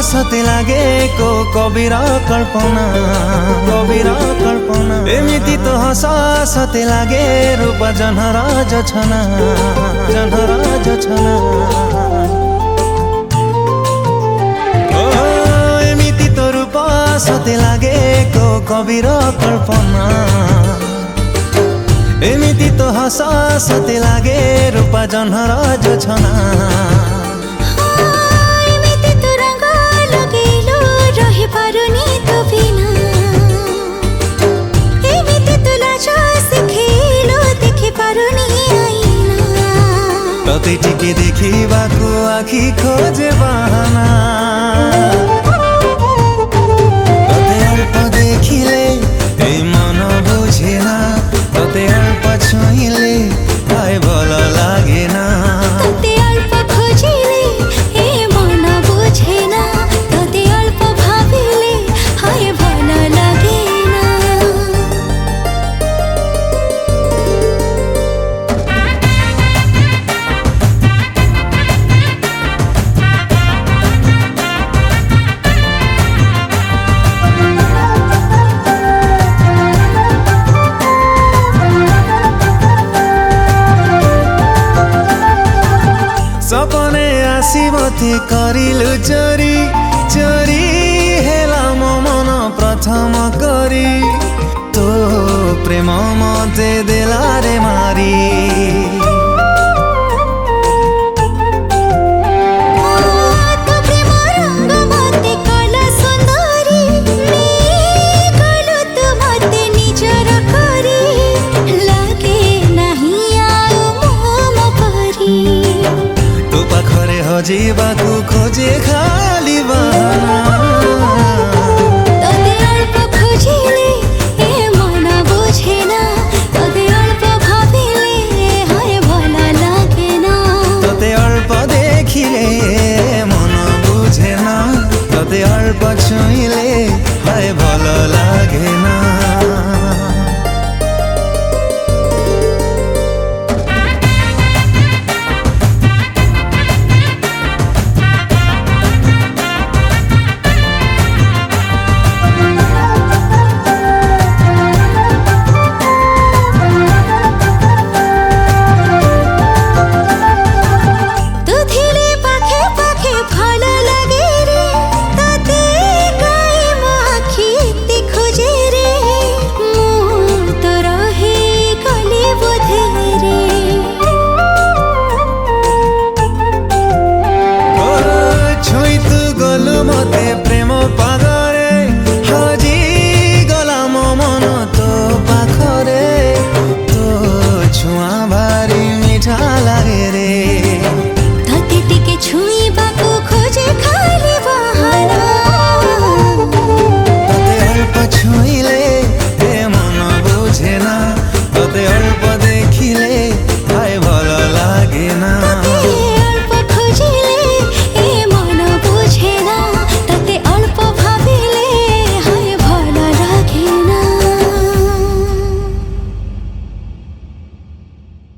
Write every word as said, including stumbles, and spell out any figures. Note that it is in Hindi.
सते लागे को कविर कल्पना कविर कल्पना एमिति तो हस सते लागे रूप जनहर जछना जनहर जछना ओ एमिति तो रूप सते लागे को कविर कल्पना एमिति तो हस सते लागे रूप जनहर जछना तते टिके देखिबाको आखि खोजे बहाना तते अल्प देखिले ए मन बुझेना तते अल्प छुइले आए भल लागेना तते अल्प खोजिले ए मन बुझेना तते अल्प भाबिले हाय भल लागेना सपने आसीमते करिलु चोरी चोरी हेला मो मन प्रथम करी तो प्रेम मते देला रे मारी तो प्रेम रंग मते कला सुंदरी कलु तु मते निजर करी लागे नहीं आउ मोम परी तो पाखरे हजिबाको